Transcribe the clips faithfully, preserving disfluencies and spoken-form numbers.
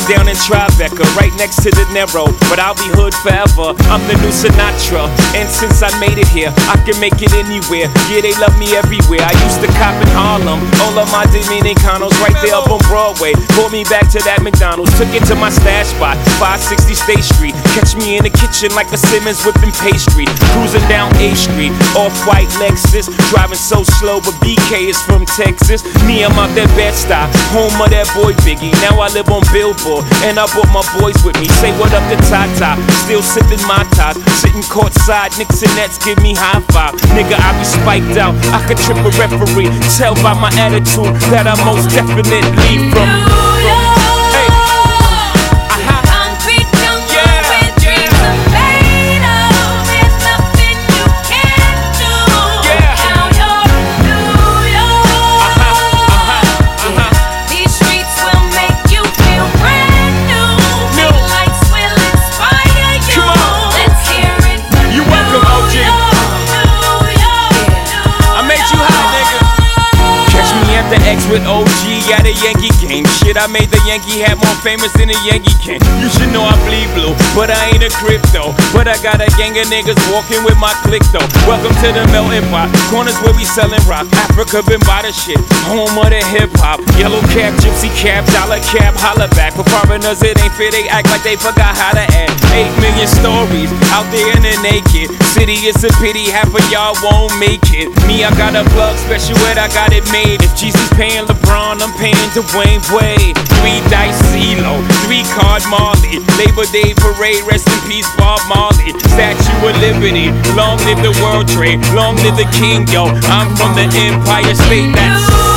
down in Tribeca, right next to the Narrow. But I'll be hood forever, I'm the new Sinatra. And since I made it here, I can make it anywhere. Yeah, they love me everywhere. I used to cop in Harlem, all of my Dominicanos right there up on Broadway. Pulled me back to that McDonald's, took it to my stash spot, five sixty State Street. Catch me in the kitchen like a Simmons whipping pastry. Cruising down A Street, off-white Lexus, driving so slow, but B K is from Texas. Me, I'm out that Bed-Stuy, home of that boy Biggie. Now I live on Billboard, and I brought my boys with me. Say what up to Tata, still sipping my ties, sitting courtside, Knicks and Nets give me high five. Nigga, I be spiked out, I could trip a referee. Tell by my attitude that I most definitely from. With O G at a Yankee game. Shit, I made the Yankee hat more famous than a Yankee can. You should know I bleed blue, but I ain't a crypto. But I got a gang of niggas walking with my click though. Welcome to the melting pot, corners where we selling rock. Africa been by the shit, home of the hip hop. Yellow cap, gypsy cap, dollar cap, holla back. For foreigners it ain't fair, they act like they forgot how to act. Eight million stories out there in the naked city. It's a pity half of y'all won't make it. Me, I got a plug special ed, I got it made. If Jesus paying LeBron, I'm paying Dwayne Wade. Three dice CeeLo, three card Marley. Labor Day parade, rest in peace Bob Marley. Statue of Liberty, long live the World Trade, long live the King, yo. I'm from the Empire State, that's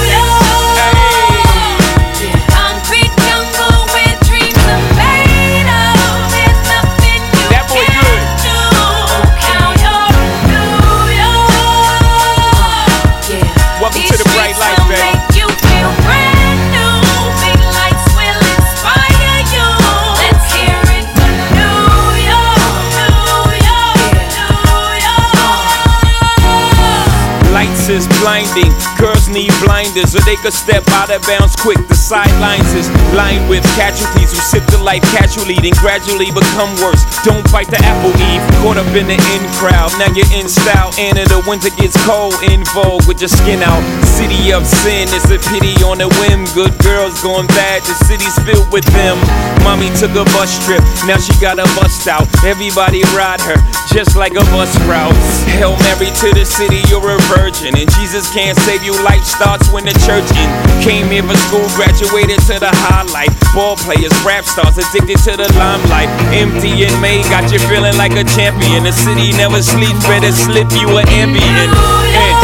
is blinding. Girls need blinders so they could step out of bounds quick. The sidelines is lined with casualties who sip the life casually, then gradually become worse. Don't bite the apple, Eve. Caught up in the in crowd, now you're in style. And in the winter gets cold, in vogue with your skin out. City of sin, it's a pity on a whim. Good girls going bad, the city's filled with them. Mommy took a bus trip, now she got a bust out. Everybody ride her, just like a bus route. Hail Mary to the city, you're a virgin. And Jesus can't save you, life starts when the church in. Came here for school, graduated to the highlight. Ball players, rap stars, addicted to the limelight. Empty in May, got you feeling like a champion. The city never sleeps, better slip you an Ambien.